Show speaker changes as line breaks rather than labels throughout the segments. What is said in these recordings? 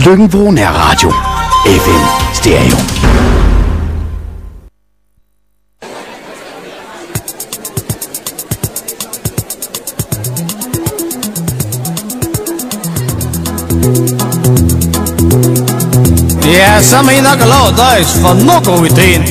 Løkken Nærradio. FM Stereo.
Ja, så mener jeg lov dig for noget ideen.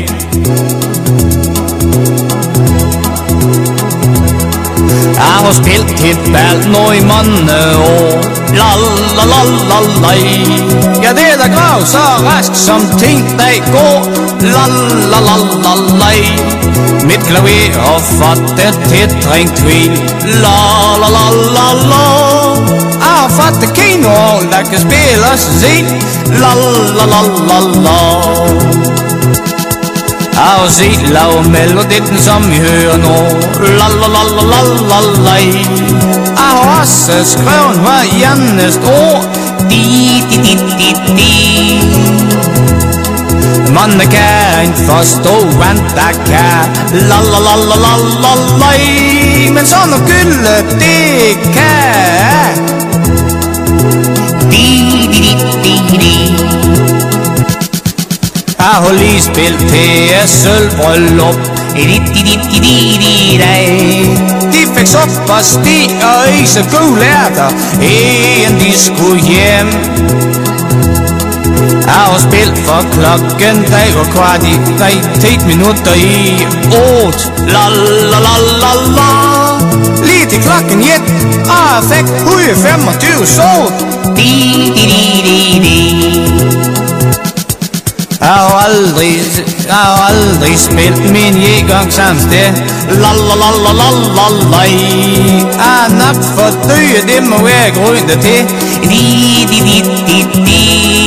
Jeg har spillet et bald nu i mange år. La la la la la. Ja, det er der grav så rask som ting der går. La la la la la. Mit klaver har fået det til trængt tvil. La la la la la. Jeg har fået det kinohold der kan spille os sin. La la la la la. Jeg har set lav melodien som I hører nu. La la la la la la la. Jeg har også skrevet hver eneste ord. Di di di di di. Man kan ikke forstå hvad der kan. La la la la la la la. Men sådan noget gylde det kan. Di di di di di. Jeg har lige spillet til sølvbryllup. De fik suppe og sti og is og gule ærter, inden de skulle hjem. Jeg har spillet for klokken, der var kvart i 10 minutter i 8. La la la la la. Lige til klokken 1, og jeg fik 125 sort. Di di di di di. Jeg har aldrig spillet min jægang samme sted. La la la la la la la. Jeg er nok for døde, det må være grunden til. Di di di di di.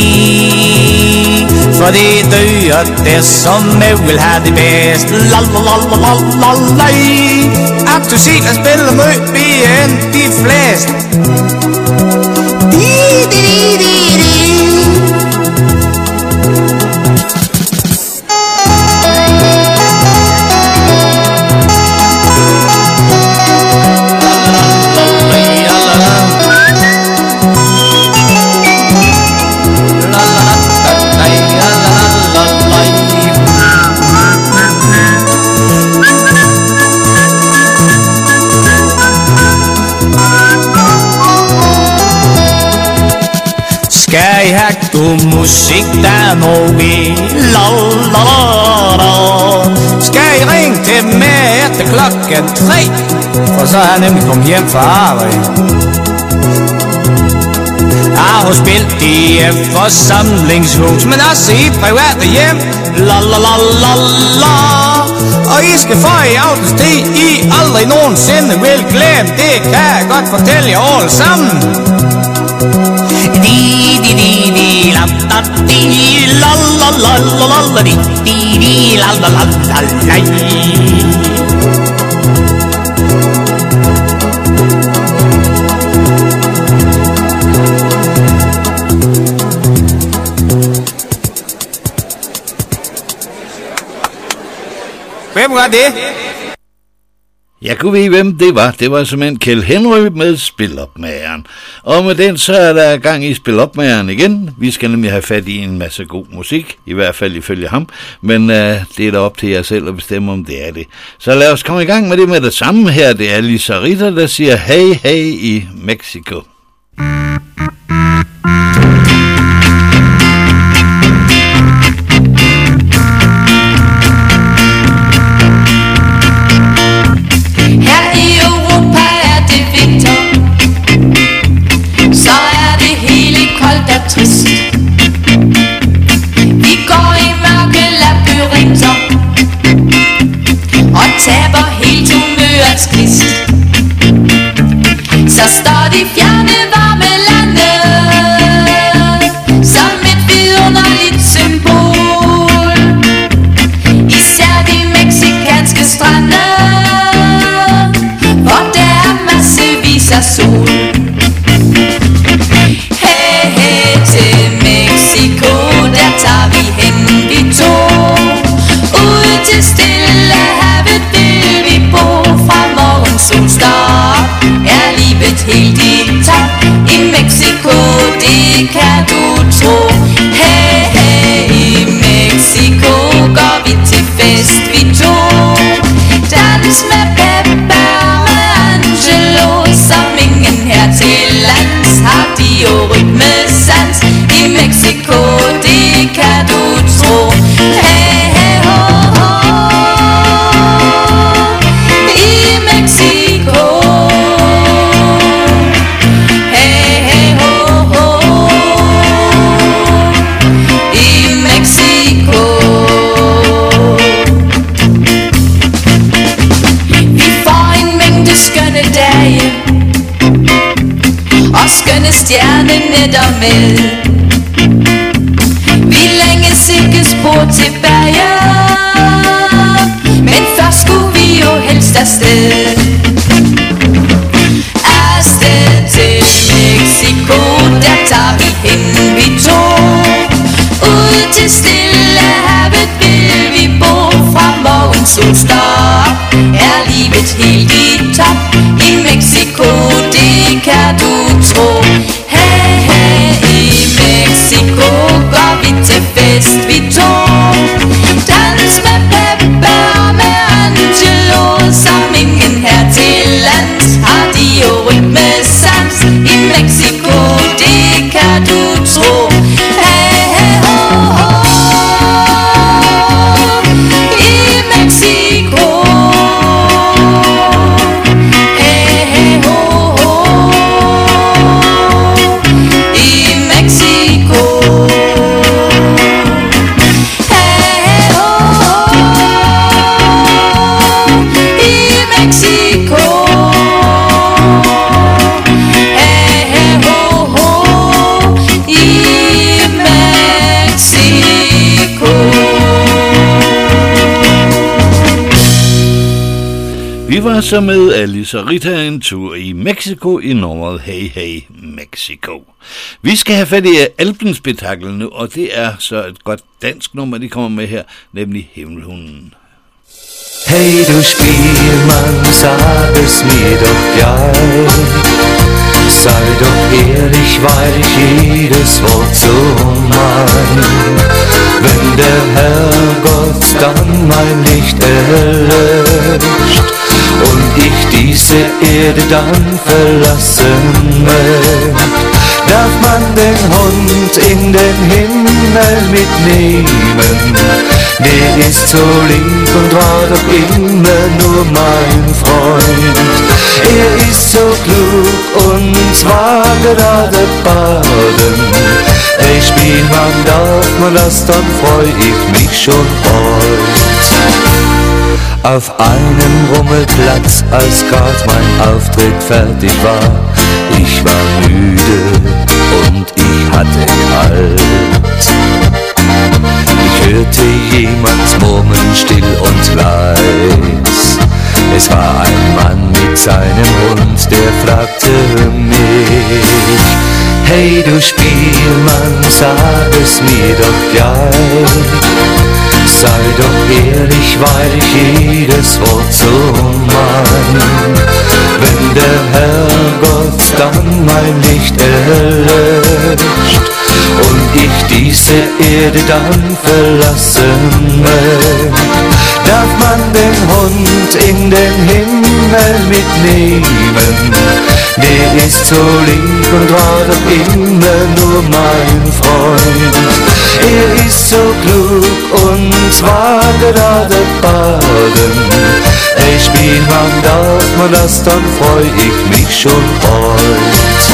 For det er døde, det som jeg vil have det bedst. La la la la la la la. Aktuelt at spille mød mere end de fleste. Di di di di di. Skal I have god musik, der må vi. La la la la. Skal I ringe til mig efter klokken 3, for så er jeg nemlig kommet hjem fra arbejde. Jeg har spillet i forsamlingshus, men også i private hjem. La la la la la. Og I skal få i aftenstid, I aldrig nogensinde vil glemme. Det kan jeg godt fortælle jer alle sammen. Di di di di la da di la la la la la di di di la la la la la. Hvem var det?
Jeg kunne vide, hvem det var. Det var simpelthen Kjeld Henry med Spilopmageren. Og med den, så er der gang i Spilopmageren igen. Vi skal nemlig have fat i en masse god musik, i hvert fald ifølge ham. Men det er da op til jer selv at bestemme, om det er det. Så lad os komme i gang med det samme her. Det er Lisa Ritter, der siger hey hey i Mexico.
Trist. Vi går i mørke labyrinter og taber helt humørets kvist. Så står de fjerne varme lande som et vidunderligt symbol. Især de mexikanske strande, hvor der er massevis af sol. Til Mexico, der tager vi hen, vi to. Ud til Stillehavet vil vi bo. Fra morgen sol står op, er livet helt i top. I Mexico, det kan du og skønne stjernen der med. Vi længe sikkes spor tilbage, men først skulle vi jo helst afsted. Afsted til Mexico, der tager vi hen vi to. Ud til Stillehavet vil vi bo. Fra morgen sol står op, er livet helt i top. I Mexico, det kan du tro. Hey, hey, i Mexico går vi til fest vi to. Dans med Peppe og med Angelo, som ingen her til lands har de jo rytmesans. I Mexico, det kan du tro. Hey, hey, ho, ho. I Mexico. Hey, hey, ho, ho. I Mexico. Hey, hey, ho, ho. I Mexico. Hey, hey, ho, ho. I Mexico.
Vi var så med Alice og Rita en tur i Mexico i nummeret Hey Hey Mexico. Vi skal have fat i Alpenspektaklet nu, og det er så et godt dansk nummer, de kommer med her, nemlig Himmelhunden.
Hey du Spielmann, sag es mir doch gleich. Sei doch ehrlich, weil ich jedes Wort so mein. Wenn der Herrgott dann mein Licht erlöscht und ich diese Erde dann verlassen möcht, darf man den Hund in den Himmel mitnehmen. Der ist so lieb und war doch immer nur mein Freund. Er ist so klug und war gerade baden. Hey Spielmann, darf man das, dann freu ich mich schon heut. Auf einem Rummelplatz, als grad mein Auftritt fertig war. Ich war müde und ich hatte kalt. Ich hörte jemand murmeln still und leis. Es war ein Mann mit seinem Hund, der fragte mich: Hey du Spielmann, sag es mir doch gleich. Sei doch ehrlich, weil ich jedes Wort so mein. Wenn der Herrgott dann mein Licht erlöscht und ich diese Erde dann verlassen möcht, darf man den Hund in den Himmel mitnehmen. Der ist so lieb und war doch immer nur mein Freund. Er ist so klug und war gerade baden. Hey Spielmann, darf man das, dann freu ich mich schon heut.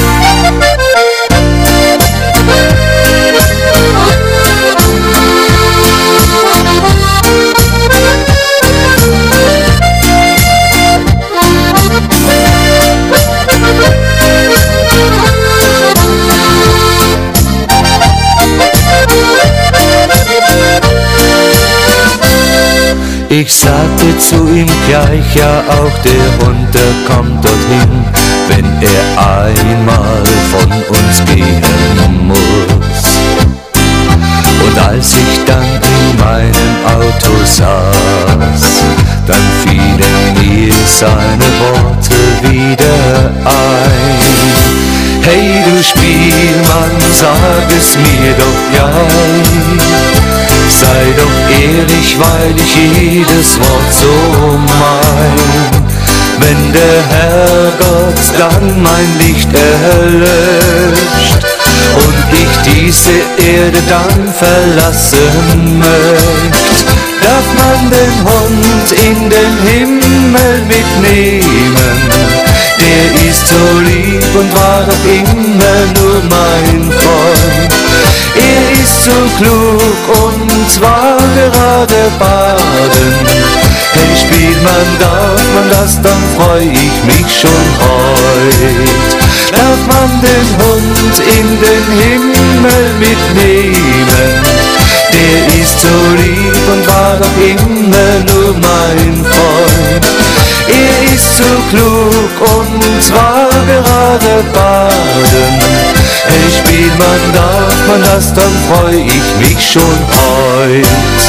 Ich sagte zu ihm gleich, ja auch der Hund, der kommt dorthin, wenn er einmal von uns gehen muss. Und als ich dann in meinem Auto saß, dann fielen mir seine Worte wieder ein. Hey du Spielmann, sag es mir doch gleich. Sei doch ehrlich, weil ich jedes Wort so mein. Wenn der Herrgott dann mein Licht erlöscht und ich diese Erde dann verlassen möcht, darf man den Hund in den Himmel mitnehmen. Der ist so lieb und war doch immer nur mein Freund. Er ist so klug und war gerade baden. Hey Spielmann, darf man das, dann freu ich mich schon heut. Darf man den Hund in den Himmel mitnehmen. Der ist so lieb und war doch immer nur mein Freund. Er ist so klug und war gerade baden. Ein Spielmann darf man das, dann freu ich mich schon heut.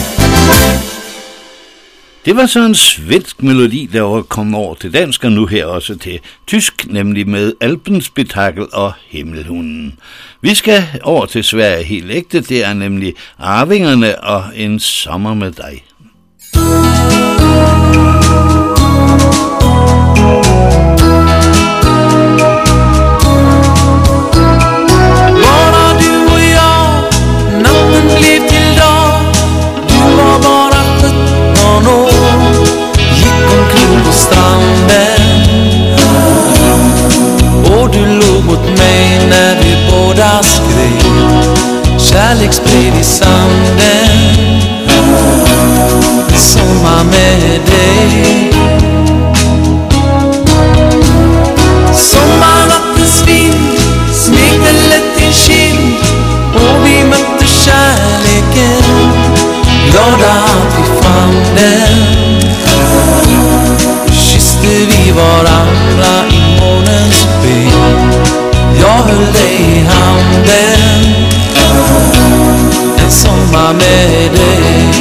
Det var så en svensk melodi, der kom over til dansk, og nu her også til tysk, nemlig med Alpenspektakel og Himmelhunden. Vi skal over til Sverige helt ægte, det er nemlig Arvingerne og En sommer med dig.
Bara du och jag, natten blev till dag. Du var bara 17 år, gick omkring på stranden. Och du låg mot mig när vi båda skrev kärleksbrev i sanden. Sommar med dig. Sommarnattens vind smekte lätt din kind och vi mötte kärleken, glada att vi fann den. Kysste vi varandra i månens sken. Jag höll dig i handen. En sommar med dig.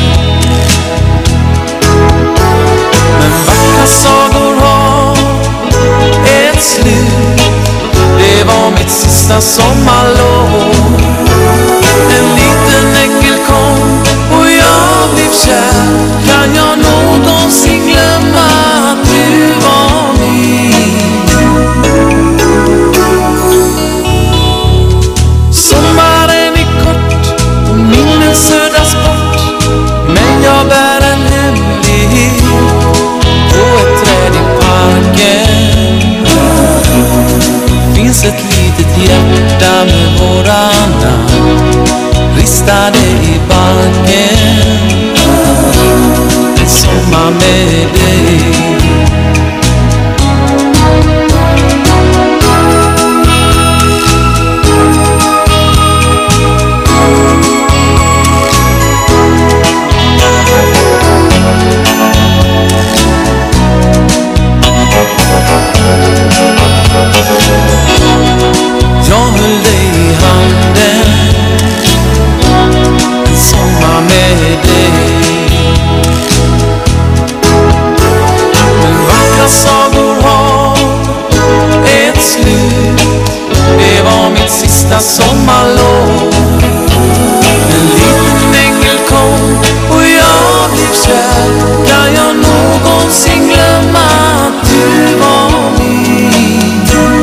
Men vackra sagor har ett slut. Det var mitt sista sommarlov. En liten ängel kom och jag blev kär. Kan jag någonsin glömma att du var min? Sommaren är kort och minnen suddas bort. Men jag bär en hemlighet på ett träd i parken. Finns ett litet hjärta med våra namn ristade i barken. En sommar med dig. Jag höll dig i handen. En sommar med dig. Men vackra sagor har ett slut. Det var mitt sista sommarlov. En liten ängel kom och jag blev kär. Kan jag någonsin glömma att du var min?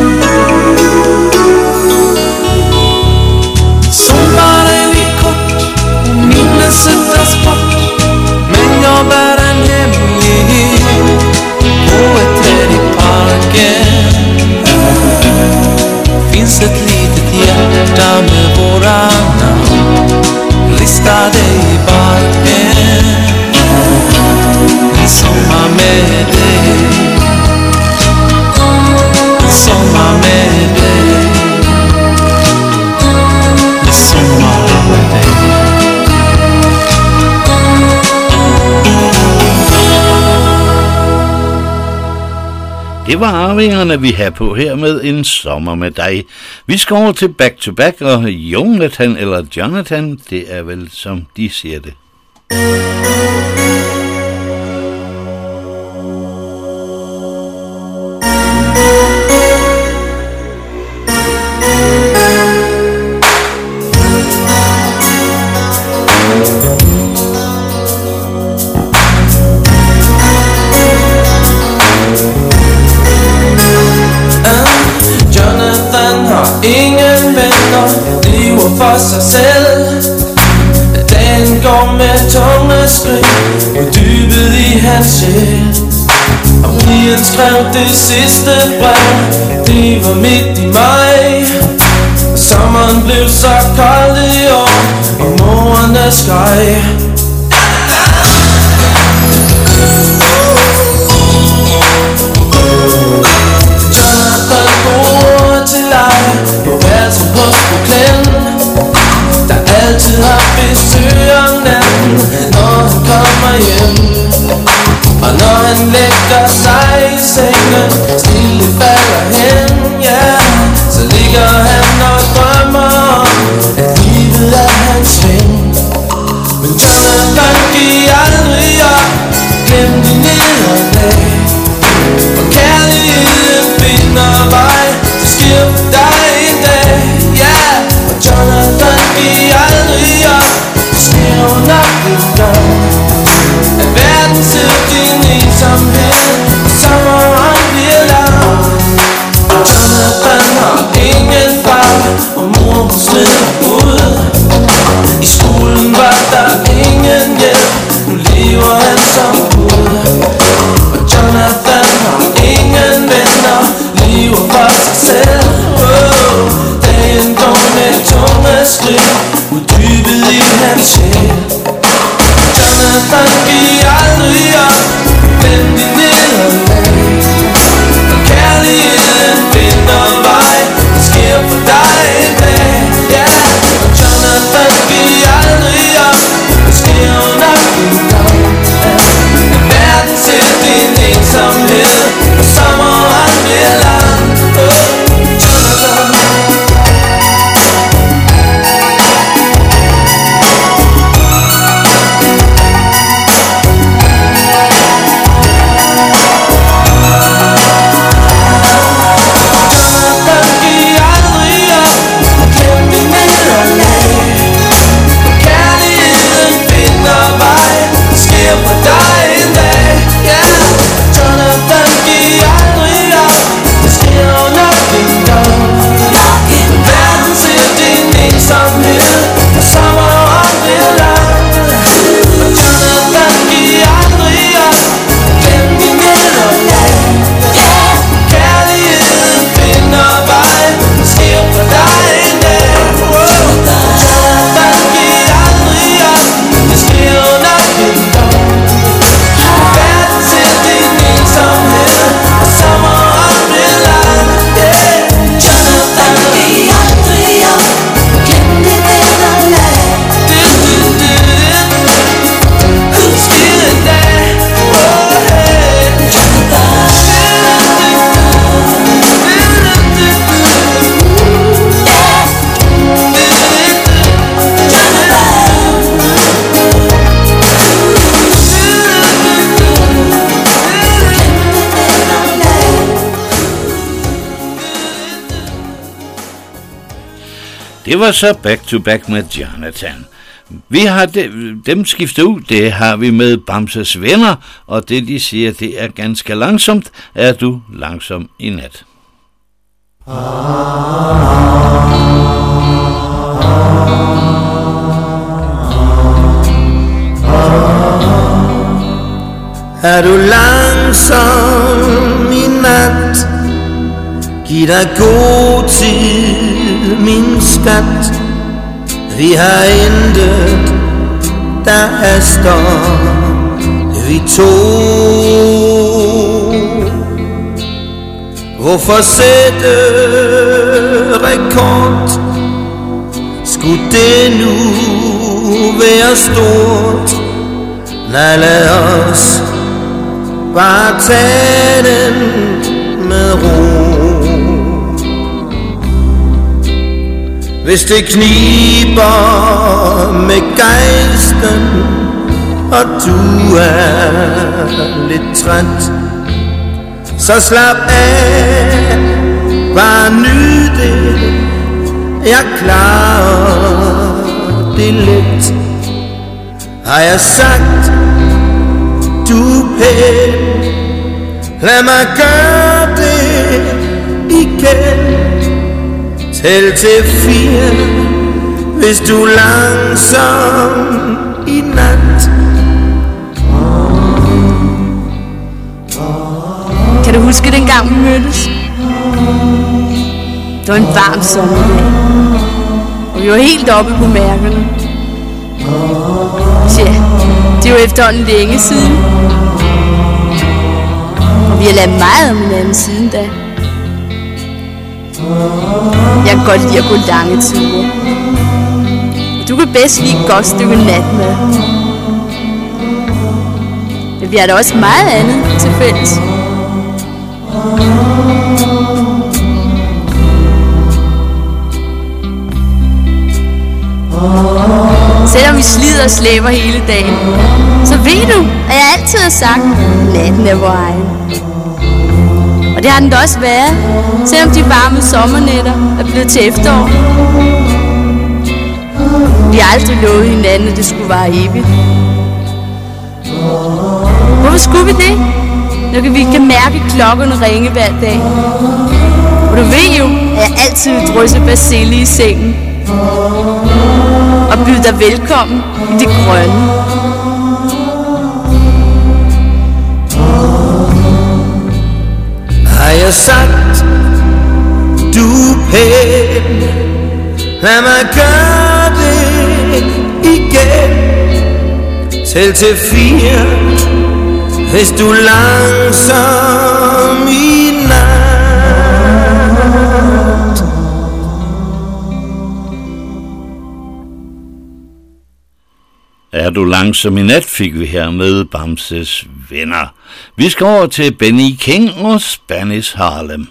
Sommaren är kort och minnen suddas bort. Men jag bär en hemlighet på ett träd i parken. Finns ett litet hjärta med våra namn listade i barken. En sommar med dig. En sommar med dig. En sommar med dig.
Det var Arvingerne, vi har på her med En sommer med dig. Vi skal over til Back to Back, og Jonathan, eller Jonathan, det er vel som de siger det.
Ingen vänner, lever för sig selv. Den går med tunga skridt og dybet i hans sjæl. Og pigen skrev det sidste brev, det var midt i maj. Og sommeren blev så kold i år, og morerne skreg. Jonathan bor til hans sjæl. Jonathan, giv aldrig op, vend dit nederlag. Og kærligheden finder vej, det sker for dig en dag. Ja, og Jonathan, giv aldrig op, det sker jo nok en dag. Verden til din ensomhed, og sommeren bliver lang. Jonathan.
Det var så Back to Back med Jonathan. Vi har dem skiftet ud, det har vi med Bamses Venner, og det de siger, det er ganske langsomt. Er du langsom i nat?
Er du langsom i nat? Giv dig god tid, min skat. Vi har intet, der haster. Vi to. Hvorfor sætte rekord? Skulle det nu være stort? Nej, lad os bare tage den med ro. Hvis det kniber med gejsten, og du er lidt træt, så slap af, bare nyd det. Jeg klarer det let. Har jeg sagt, du er pæn, lad mig gøre det igen. Tæl til 4, hvis du er langsom i nat.
Kan du huske dengang vi mødtes? Det var en varm sommerdag, og vi var helt oppe på mærkerne. Ja, det er jo efterhånden længe siden, og vi har lavet meget om hinanden siden da. Jeg kan godt lide at gå lange ture. Du kan bedst lide et godt stykke natmad. Men vi har da også meget andet til fælles. Selvom vi slider og slæber hele dagen, så ved du, at jeg altid har sagt, natten er vor egen. Og det har den da også været, selvom de varme sommernætter er blevet til efterår. Vi har aldrig lovet hinanden, at det skulle vare evigt. Hvorfor skulle vi det, når vi kan mærke klokkerne ringe hver dag? Og du ved jo, at jeg altid vil drysse persille i sengen og byde dig velkommen i det grønne.
Har jeg sagt, du er pæn, lad mig gøre det igen. Tæl til 4, hvis du er langsom i nat.
Er du langsom i nat, fik vi her med Bamses Venner. Vi skal over til Benny King og Spanish Harlem.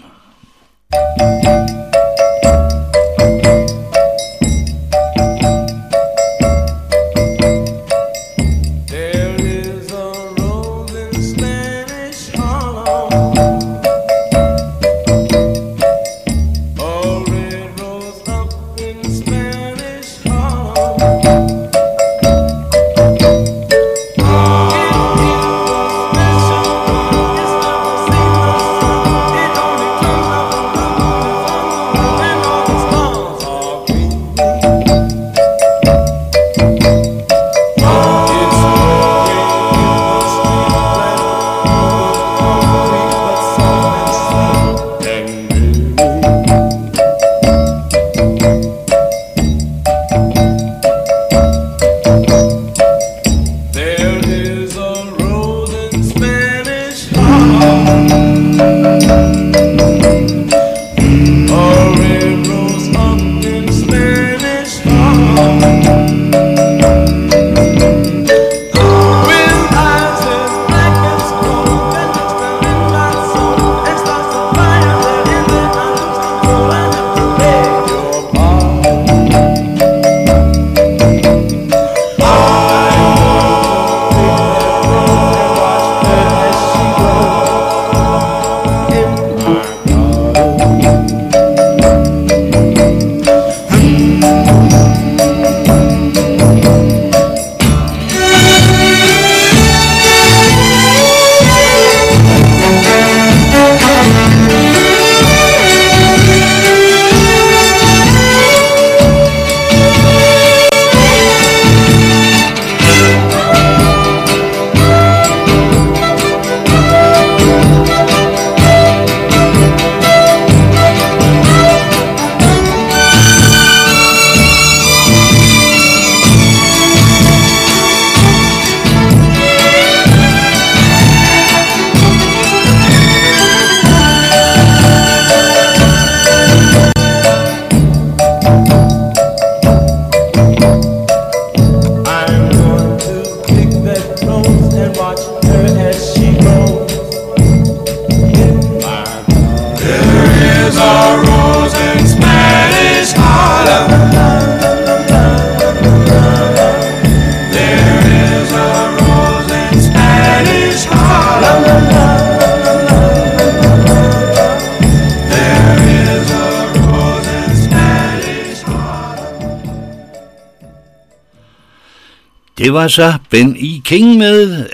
Det var så Benny King med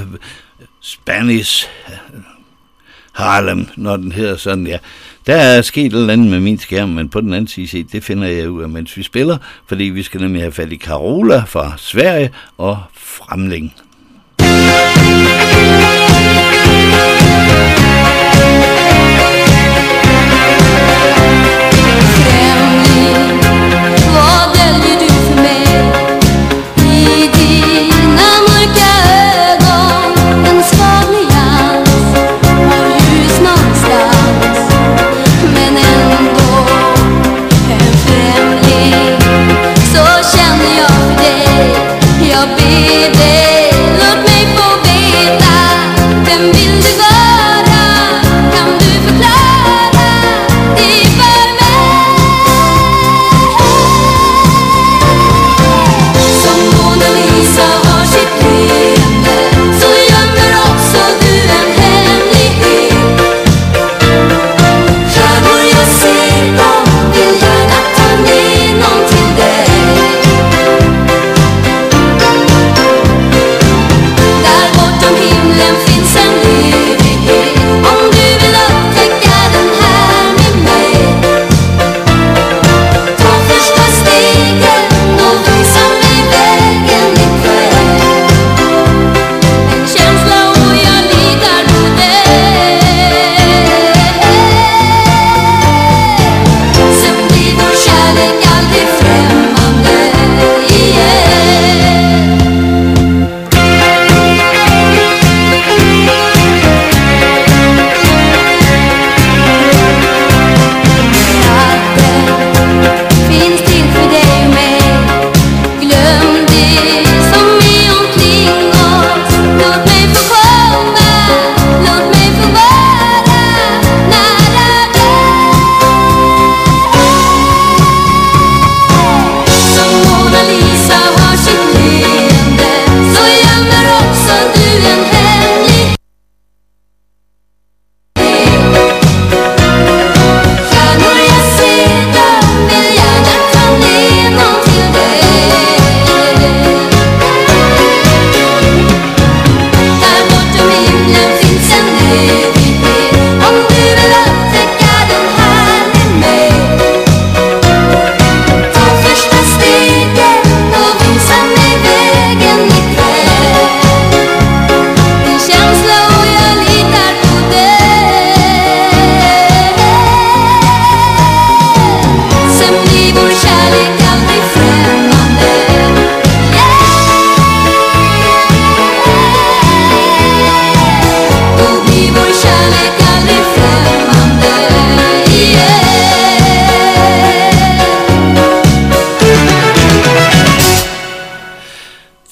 Spanish Harlem, når den hedder sådan, ja. Der er sket et eller andet med min skærm, men på den anden side, det finder jeg ud af, mens vi spiller, fordi vi skal nemlig have fat i Carola fra Sverige og Framling.
Så känner jag för dig, jag ber dig.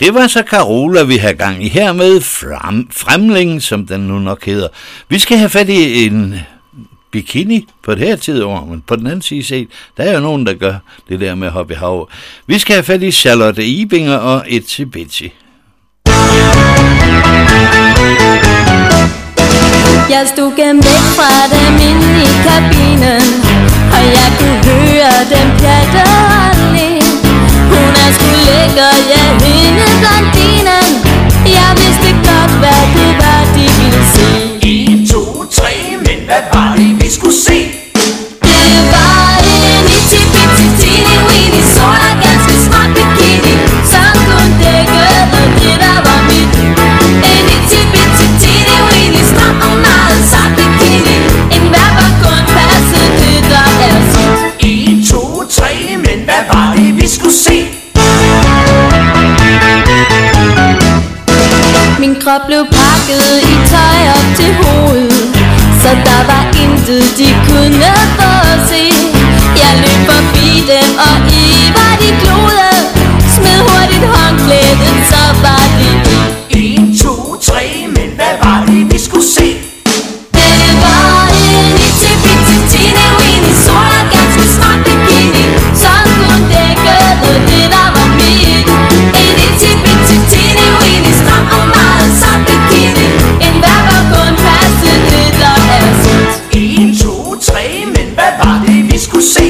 Det var så Carola, vi har gang i her med Fremling, som den nu nok hedder. Vi skal have fat i en bikini på det her tidår, men på den anden side set, der er jo nogen, der gør det der med at hoppe i havet. Vi skal have fat i Charlotte Ibinger og Itsy Bitsy.
Jeg stod gemt væk fra dem inde i kabinen, og jeg kunne høre dem pjatte og le. Hun er sgu lækker, ja, hende blondinen. Jeg vidste godt, hvad det var, de ville se.
1, 2, 3, men hvad var det, vi skulle se?
Det var en itsy-bitsy teeny-weeny, sort og ganske smart bikini, som kun dækkede det, der var mit. En itsy-bitsy teeny-weeny, stram og meget sart bikini, en hver var kun passet det, der er sit.
1, 2, 3, men hvad var det, vi skulle se?
Min krop blev pakket i tøj op til hovedet, så der var intet, de kunne få at se. Jeg løb forbi dem, og i var de glode, smed hurtigt håndklæden, så var de i.
1, 2, 3, men hvad var det, vi skulle se?
Det var en itsy-bitsy teeny-weeny, sort og ganske smart bikini, som kun dækkede det, der var mit. En itsy-bitsy teeny-weeny, stram og meget sart bikini, en hver var kun passet det, der er sit.
1, 2, 3, men hvad var det, vi skulle se?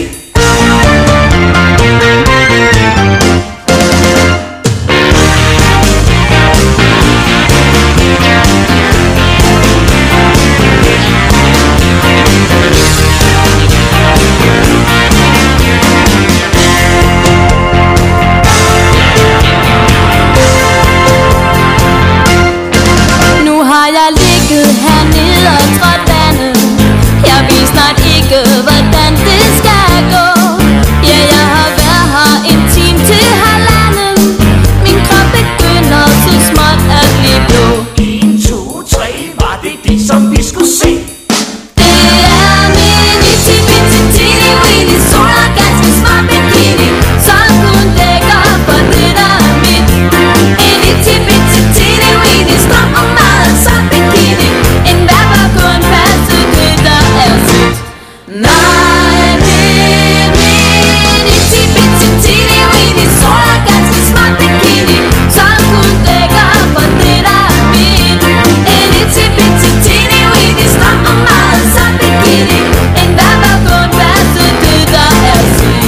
Jeg ligget hernede og trådt vandet. Jeg ved snart ikke, hvordan det skal gå. Ja, jeg har været her en time til halvanden. Min krop begynder så småt at blive blå.
1, 2, 3, var det det, som vi skulle se?
Det er min itsy-bitsy teeny-weeny, sort og ganske smart bikini, som kun dækker for det, der er mit. En itsy-bitsy teeny-weeny, stram og meget sart bikini, en hver var kun passet det, der er sit. Nej, det er min itsy-bitsy teeny-weeny, sort og ganske smart bikini, som kun dækker for det, der er mit. En itsy-bitsy teeny-weeny, stram og meget sart bikini, en hver var kun passet det, der er sit.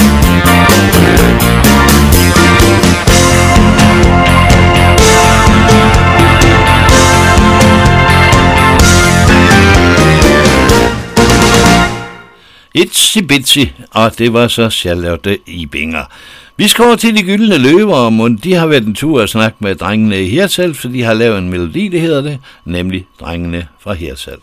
Itsy Bitsy, og det var så Charlotte Ibinger. Vi skal over til De Gyldne Løver, og de har været en tur at snakke med drengene i Hirtshals, for de har lavet en melodi, det hedder det, nemlig Drengene fra Hirtshals.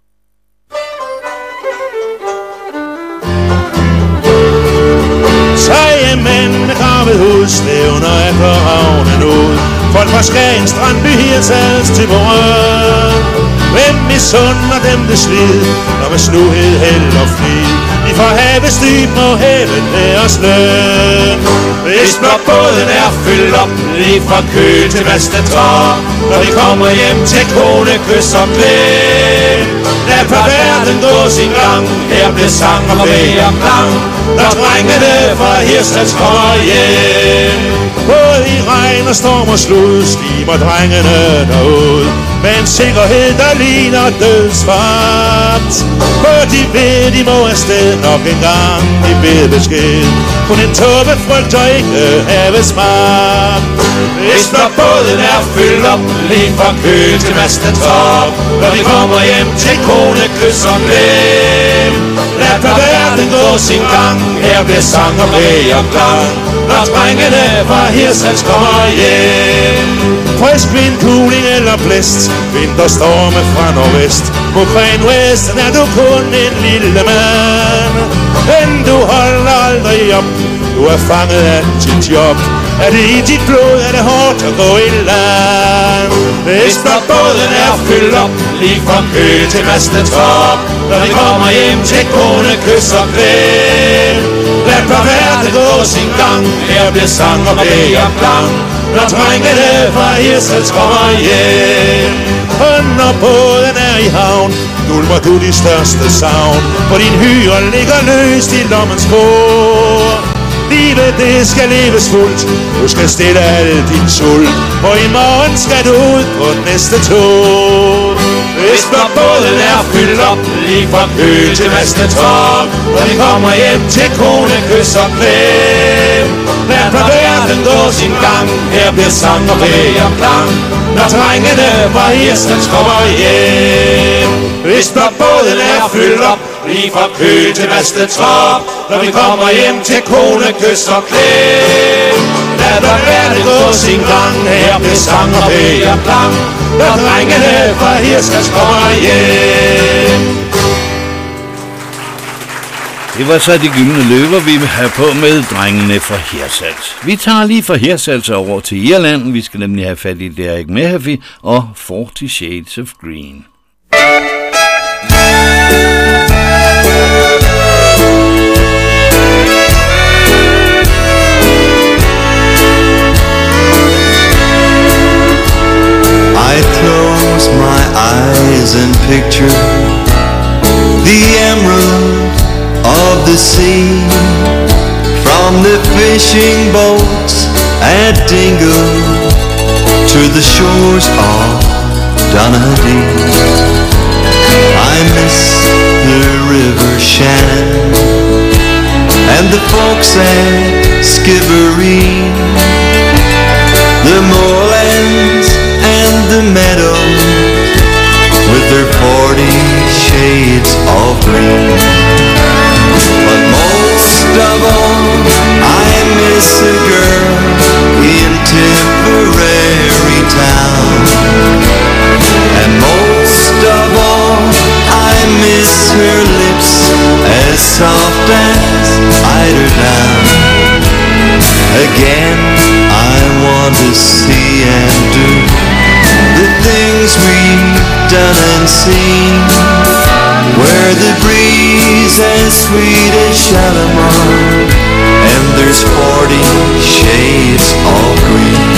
Tre mænd med gravet hud stævner af på havnen ud. Folk fra Skagen, Strandby, Hirtshals til Borøn. Hvem misunder dem det slid, når med sluhed, held og flid de fra havets dyb må haven deres løn. Hvis blot båden er fyldt op, lige fra Køge til Vastetorp, når de kommer hjem til kone, kys og plæn. Lad på verden gå sin gang, her bliver sang og væg og klang, når drengene fra Hirtshals kommer hjem. Både i regn og storm og slud stimer drengene derud, med en sikkerhed, der ligner dødsfart. For de ved, de må afsted nok en gang, de ved besked. Kun en tåbe frygter ikke have smart. Hvis blot båden er fyldt op, lige fra Køge til Vastetorp, når vi kommer hjem til kone, kys og glæm. Lad på verden gå sin gang, her bliver sang og væg og klang, når drengene fra Hirtshals kommer hjem. Frisk vind, kuling eller blæst, vinterstorme fra nordvest. På Gren Vesten er du kun en lille mand, men du holder aldrig op, du er fanget af dit job. Er det i dit blod, er det hårdt at gå i land. Hvis blot båden er fyldt op, lige fra Køge til Vastetorp, når vi kommer hjem til kone, kys og glæm. Lad for verden gå sin gang. Her bliver sang og bægerklang, når drengene fra Hirtshals kommer hjem. Og når båden er i havn, dulmer du de største savn, for din hyre ligger løst i lommens kår. Livet det skal leves fuldt, du skal stille al din sult, og i morgen skal du ud på den næste tog. Hvis når båden er fyldt op, lige fra Køge til Mastetop, og vi kommer hjem til kone, kys og klem. Lad for verden gå sin gang, her bliver sang og bægerklang, når drengene fra Hirtshals kommer hjem. Hvis når båden er fyldt op, lige fra Køge til Mastetop, når vi kommer hjem til kone, kys og klem. Lad for verden gå sin gang, her bliver sang og bægerklang, når drengene fra Hirtshals kommer hjem.
Det var så de gyldne løver, vi vil have på med drengene fra Hirtshals. Vi tager lige fra Hirtshals over til Irland. Vi skal nemlig have fat i Derek Mehaffey og 40 Shades of Green.
I close my eyes and picture the emerald of the sea, from the fishing boats at Dingle to the shores of Donaghadee. I miss the river Shannon and the folks at Skibbereen, the moorlands and the meadows with their 40 shades of green. But most of all, I miss a girl in Tipperary town. And most of all, I miss her lips as soft as eiderdown. Again, I want to see and do the things we've done and seen, where the breeze as sweet as Shalimar, and there's 40 shades of green.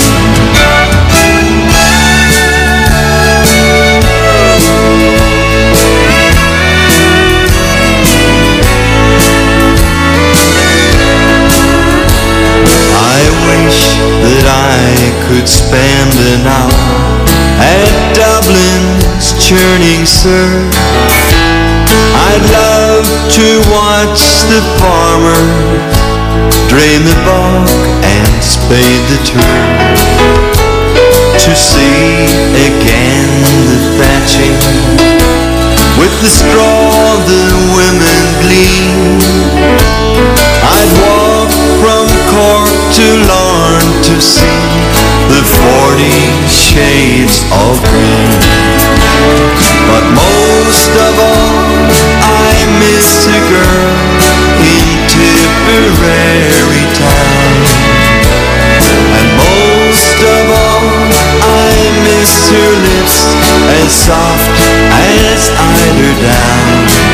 I wish that I could spend an hour at Dublin's churning surf. I'd love to watch the farmer drain the bog and spade the turf, to see again the thatching with the straw the women glean. I'd walk from Cork to Larne to see the 40 shades of green. But most of all, I miss a girl in Tipperary town. And most of all, I miss her lips as soft as eiderdown.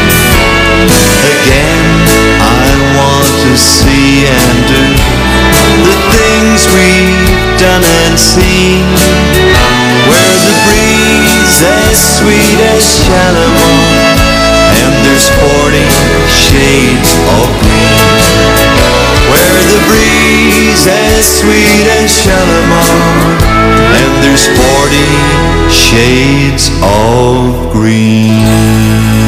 Again, I want to see and do the things we've done and seen, where the breeze as sweet as Shalimar, and there's 40 shades of green. Where the breeze as sweet as Shalimar, and there's 40 shades of green.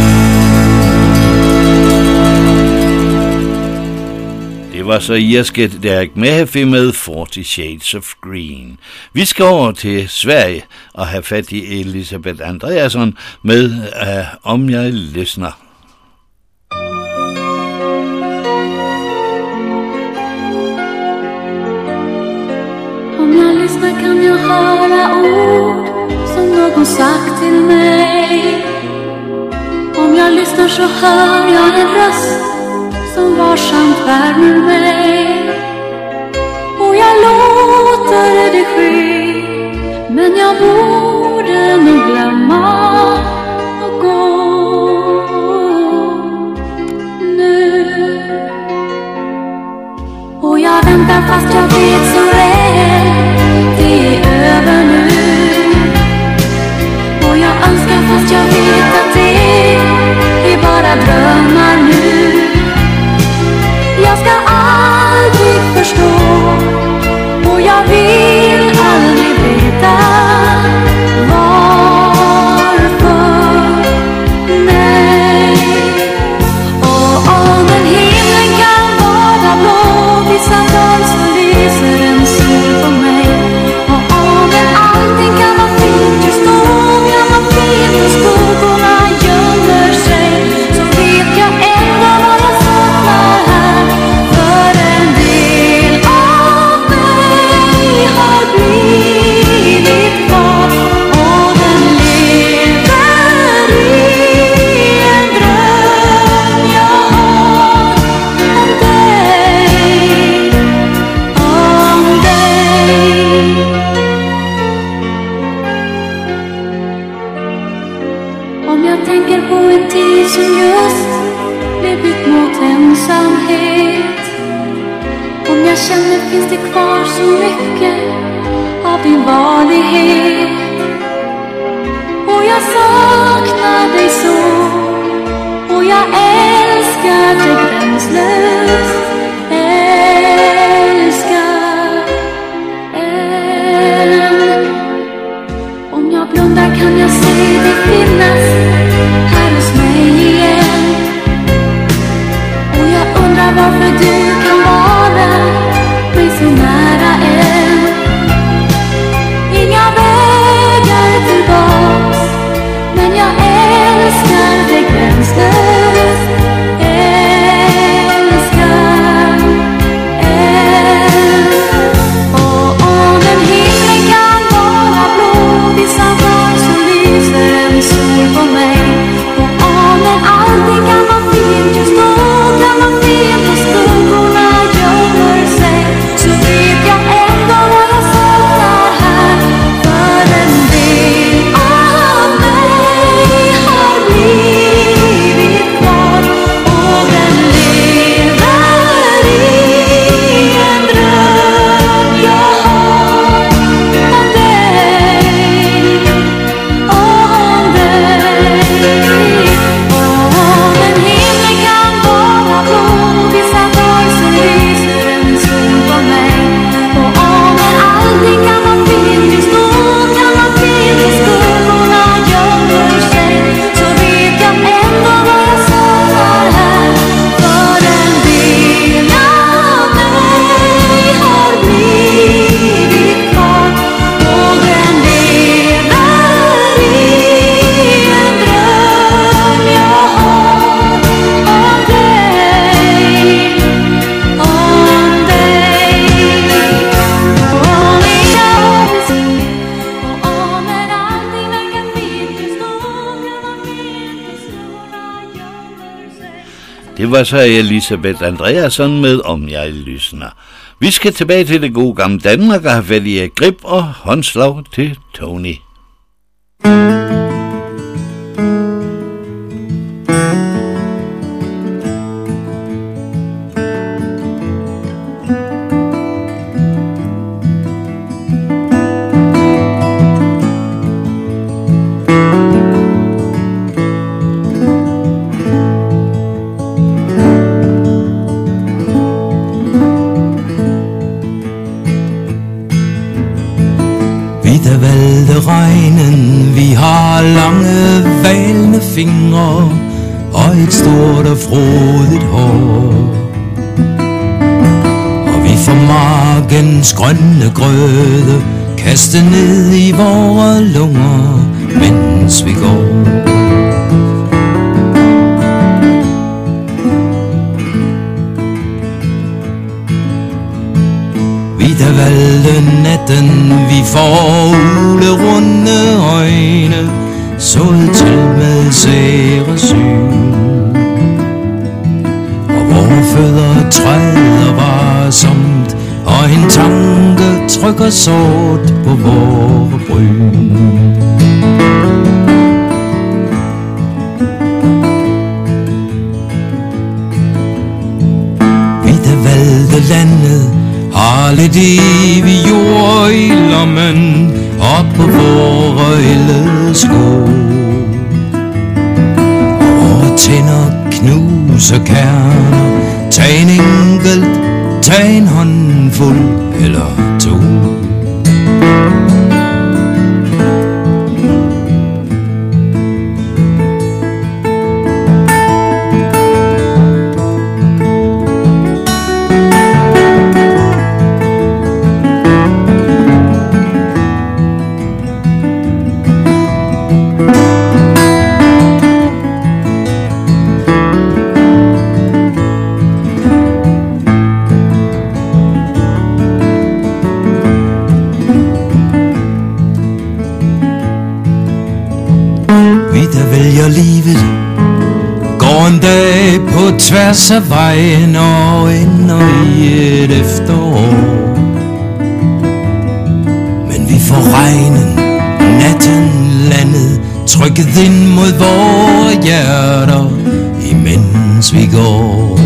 Det var så irske Derek Mehaffey med 40 Shades of Green. Vi skal over til Sverige og have fat i Elisabeth Andreasson med Om jeg lyssnar.
Om jag lyssnar kan jag höra ord som någon sagt till mig. Om jag lyssnar så hör jag en röst som varsamt värmer mig. Och jag låter det ske, men jag borde nog glömma och gå nu. längtar fast jag vet så väl det är över nu. Och jag önskar fast jag vet att det är bara drömmar nu. Jag ska aldrig förstå och jag vill aldrig veta varför, nej. Och om en himlen kan vara blå vissa dagar så lyser en sol på mig. Och om en allting kan vara fint just då kan vara fint och skuggorna gömmer sig, så vet jag ändå vad jag saknar här. För en del av mig har blivit kvar och den lever i en dröm jag har om dig, om dig. Om jag tänker på en tid som just blev bytt mot ensamhet, om jag känner finns det kvar så mycket av din vanlighet. Och jag saknar dig så och jag älskar dig gränslöst. Älskar än. Om jag blundar kan jag se dig finnas här hos mig igen. Och jag undrar varför du kan vara mig så nära än. Inga vägar tillbaks, men jag älskar dig gränslöst. Älskar än. Och om en himmel kan vara blå vissa dagar så lyser en sol på mig. Och om en allting kan vara fint just då kan vara fint och skuggorna gömmer sig, så vet jag ändå vad jag saknar här. För en del av mig har blivit kvar och den lever i en dröm jag har om dig, om dig. Och om en himmel kan vara blå vissa dagar så lyser en sol på mig. Och om en allting kan vara fint just då kan vara fint och skuggorna gömmer sig, så vet jag ändå vad jag saknar här. För en del av mig har blivit kvar och den lever i en dröm jag har om dig, om dig. Och om inga och om en allting verkar fint just då kan vara fint och skuggorna gömmer sig.
Det var så Elisabeth Andreasson med Om jeg lysner. Vi skal tilbage til det gode gamle Danmark og have fat i grip og håndslag til Tony.
Hvide valgte regnen, vi har lange valne fingre og et stort og frodigt hår. Og vi får markens grønne grøde kaste ned i vore lunger, mens vi går. Vi der valgte natten, vi får ulerunde øjne, sået til med sære syn. Og vore fødder træder varsomt, og en tanke trykker sort på vore bryn. Vi der valgte landet, Har lidt evig jord i lommen op på forrøjlede sko. Og tænder knuser kerner. Tag en enkelt, tag en håndfuld eller to. Livet går en dag på tværs af vejen og ender i et efterår. Men vi får regnen, natten, landet trykket ind mod vore hjerter, imens vi går.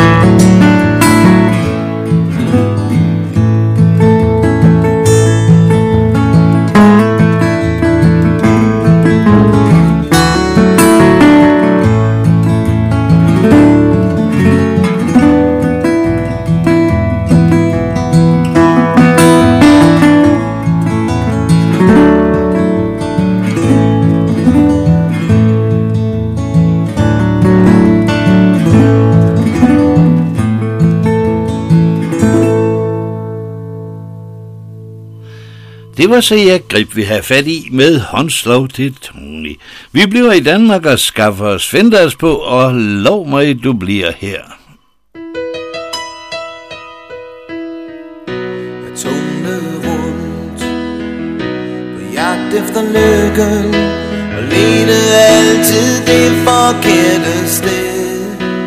Det var så jeg greb vi have fat i med håndslag til Tony. Vi bliver i Danmark og skaffer os Fenders på, og lov mig, du bliver her.
Jeg tumlede rundt på jagt efter lykken og ledte altid det forkerte sted.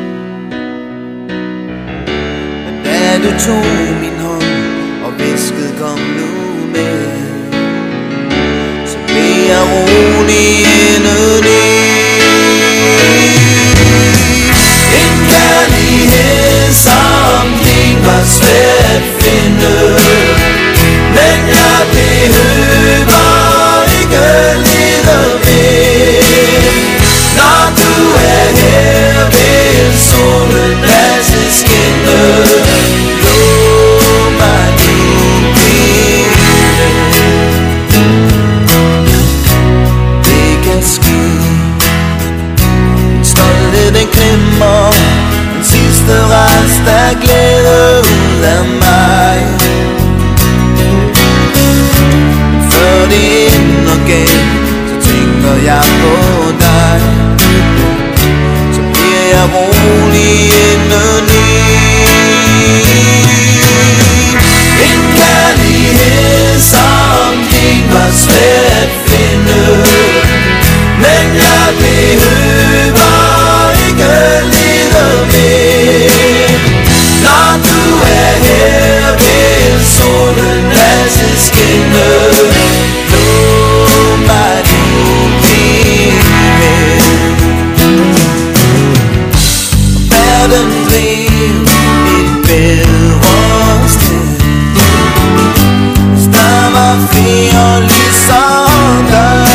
Men da du tog min hånd og viskede kom nu med, så blev jeg rolig indeni. En kærlighed som din var svært at finde, men jeg behøver ikke lede mere. Når du er her, vil solen altid skinne. Lov mig du blive. Det kan ske. Min stolthed den glemmer den sidste rest af glæde ud af mig. Før det ender galt, så tænker jeg på dig. Så bliver jeg rolig indeni. En kærlighed som din var svær at finde, men jeg behøver ikke lede mere. Når du er her, vil solen altid skinne. Lov mig du blive. Verden blev et bedre sted, hvis der var flere ligesom dig.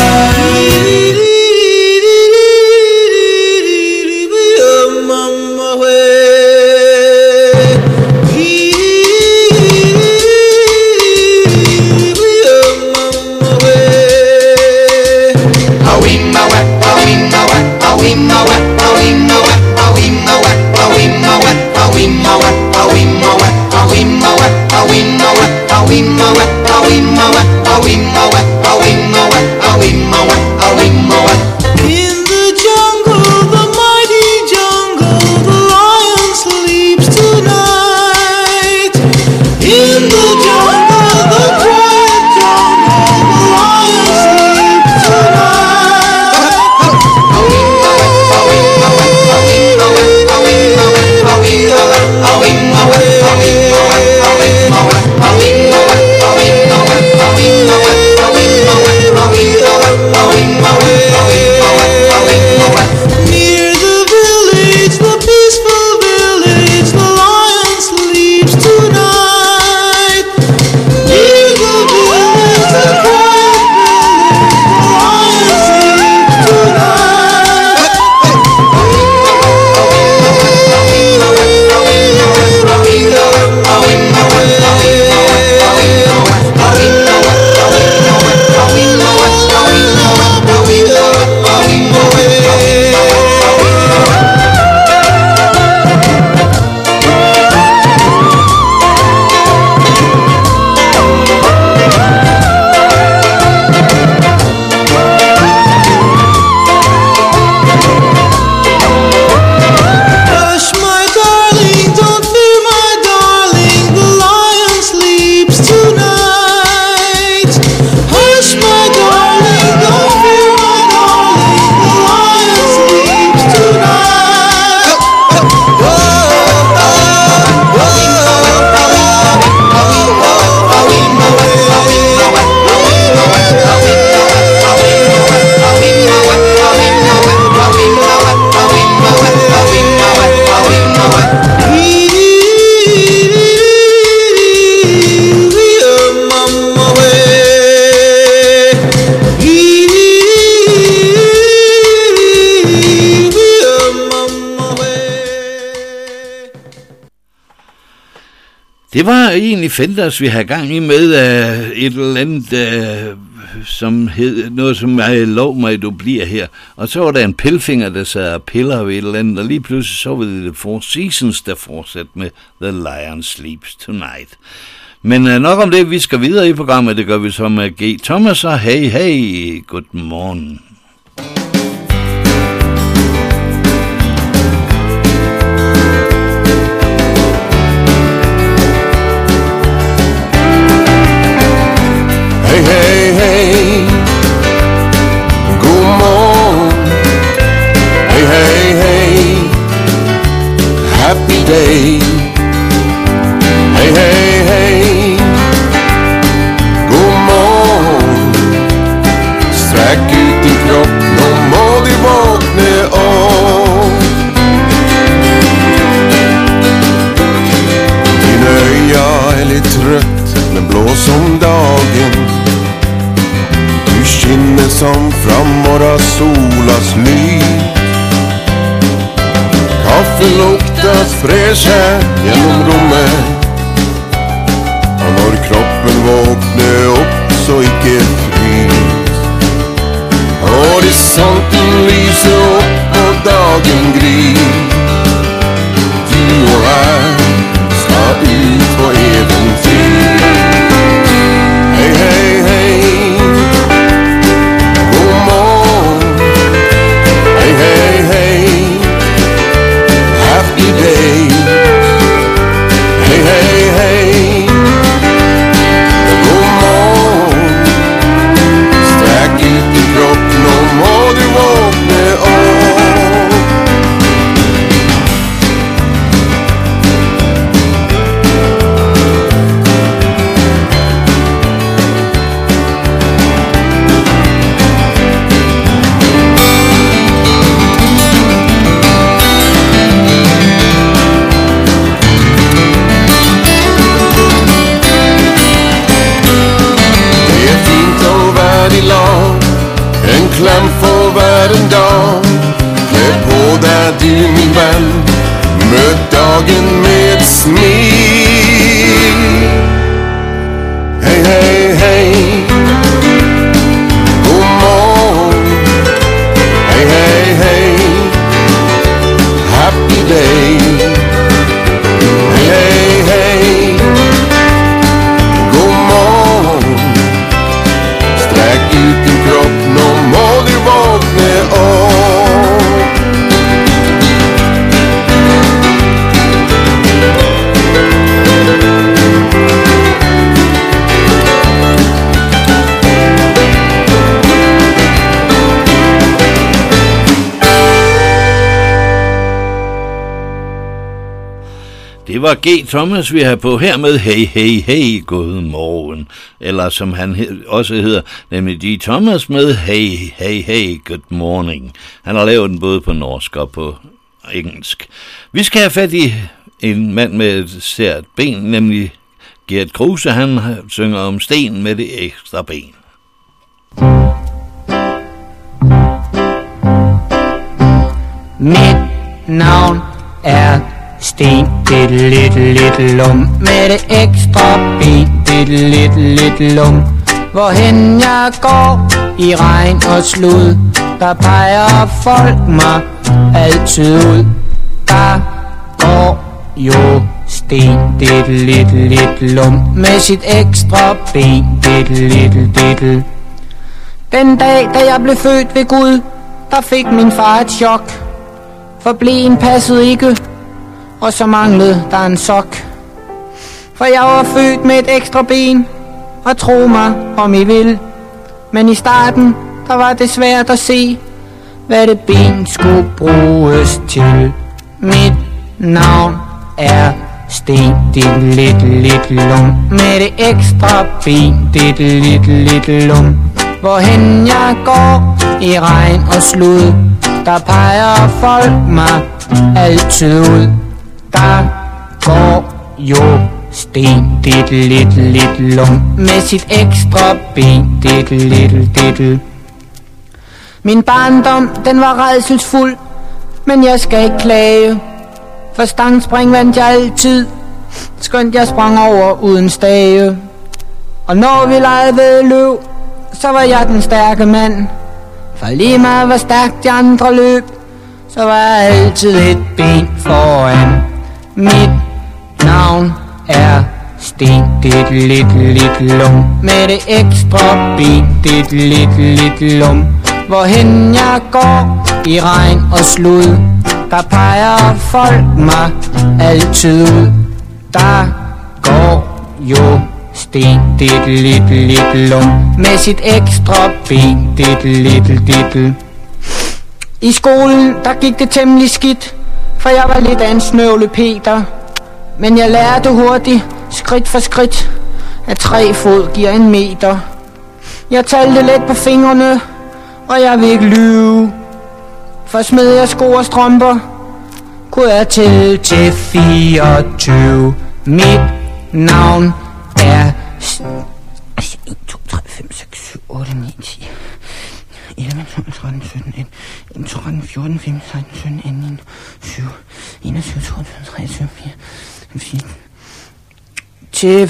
In the jungle, the mighty jungle, the lion sleeps tonight. In the jungle, the quiet jungle, the lion sleeps tonight. Near the village, the peaceful village, the lion sleeps tonight.
Det var egentlig Fenders, vi havde gang i med et eller andet, som hed noget, som jeg lov mig, du bliver her. Og så var der en pilfinger, der sad og piller ved et eller andet, og lige pludselig så var det Four Seasons, der fortsatte med The Lion Sleeps Tonight. Men nok om det, vi skal videre i programmet, det gør vi så med G. Thomas og hey, hey, good morning.
Hey, hey, hey, god morgen. Hey, hey, hey, happy day. Hey, hey, hey, god morgen. Stræk ut din krop, nå må du våkne op. Dine øjne er lidt trøtt, men blå som dagen. Du skinner som fra morgensolas lys. Kaffe lukter fresh her gjennom rommet. Og når kroppen våkner opp, så ikke frys. Horisonten lyser opp og dagen gryr. Du og jeg skal ut på eventyr. Hey, hey, hey, god morgen. Hey, hey, hey, happy day. Hey, hey, hey, god morgen. Stræk ut din kropp, nå må du våkne opp. En klem for hver en dag. Kle på deg du min venn. Møt dagen med et smil. Hei, hei, hei, god morgen. Hei, hei, hei, happy day. Hei, hei, hei, god morgen. Stræk ut din kropp, nå må du våkne opp.
Det var G. Thomas, vi har på her med hey, hey, hey, god morgen. Eller som han også hedder, nemlig G. Thomas med hey, hey, hey, good morning. Han har lavet den både på norsk og på engelsk. Vi skal have fat i en mand med et sært ben, nemlig Gert Kruse. Han synger om sten med det ekstra ben.
Mit navn er Sten, lidt lum. Med det ekstra ben, lidt lum. Hvorhen jeg går i regn og slud, der peger folk mig altid ud. Der går jo Sten, lidt lum. Med sit ekstra ben, lidt. Den dag, da jeg blev født ved Gud, der fik min far et chok. For bleen passede ikke, og så manglede der en sok. For jeg var født med et ekstra ben, og tro mig om I vil. Men i starten, der var det svært at se, hvad det ben skulle bruges til. Mit navn er Sten, lidt lum. Med det ekstra ben, lidt lum. Hvorhen jeg går i regn og slud, der peger folk mig altid ud. Der går jo Sten, lidt lum. Med sit ekstra ben, lidt. Min barndom, den var rædselsfuld, men jeg skal ikke klage. For stangspring vandt jeg altid, skønt jeg sprang over uden stage. Og når vi legede ved løb, så var jeg den stærke mand. For lige meget hvor stærkt de andre løb, så var jeg altid et ben foran. Mit navn er Sten, det er lidt lum. Med det ekstra ben, det er lidt lum. Hvorhen jeg går i regn og slud, der peger folk mig altid ud. Der går jo Sten, det er lidt lum. Med sit ekstra ben, det er lidt. I skolen, der gik det temmelig skidt, for jeg var lidt af en snøvle Peter. Men jeg lærte hurtigt, skridt for skridt, at 3 fod giver 1 meter. Jeg talte let på fingrene, og jeg vil ikke lyve. For smed jeg sko og strømper, kunne jeg tælle til 24. Mit navn er 1, 2, 3, 5, 6, 7, 8, 9, 10 11, 12, 13, 17, 18, 13, 14, 15, 16, 17, 18, 7, 21, 22, 23, 24, til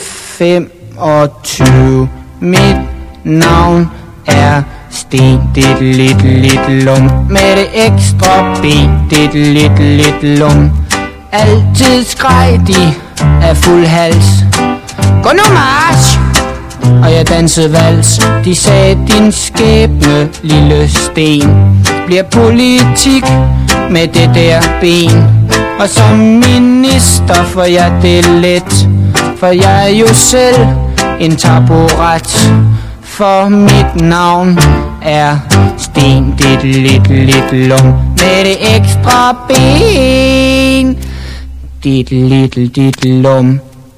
25. Mit navn er Sten, det er lidt lum. Med det ekstra ben, det er lidt lum. Altid skreg de af fuld hals, gå nu march! Og jeg dansede vals. De sagde, din skæbne, lille sten, bliver politik med det der ben. Og som minister får jeg det let, for jeg er jo selv en taburet. For mit navn er Sten, det er lidt lum. Med det ekstra ben, det er lidt lum.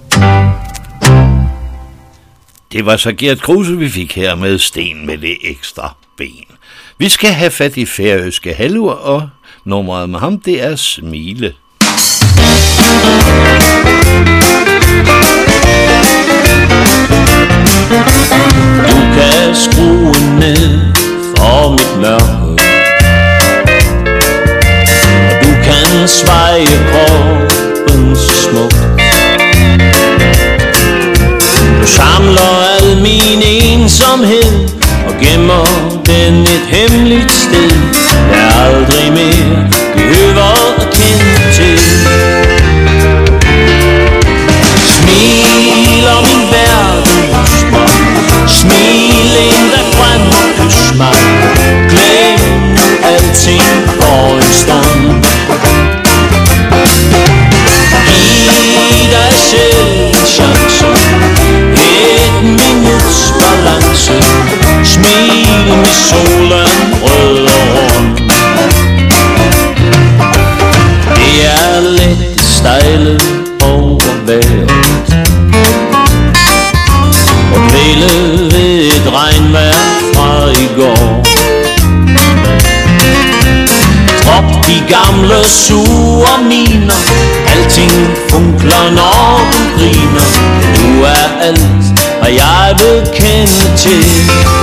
Det var så Gert Kruse, vi fik her med Sten med det ekstra ben. Vi skal have fat i færøske Halvor, og nummeret med ham, det er Smile.
Du kan skrue ned for mit mørke, og du kan sveje kroppen smukt. Du samler al min ensomhed og gemmer den et hemmeligt sted, jeg aldrig mere behøver at kende til. Smil og min verden hos mig, smil ind der grøn og kys mig. Glem nu alting for en stund. Giv dig selv en chance, et minuts balance. Smil med solen rød og rund. Det er let stejle over vejret og dvæle ved et regnvejr fra i går. Drop de gamle sure miner, alting funkler når du griner. Du er alt, hvad jeg vil kende til.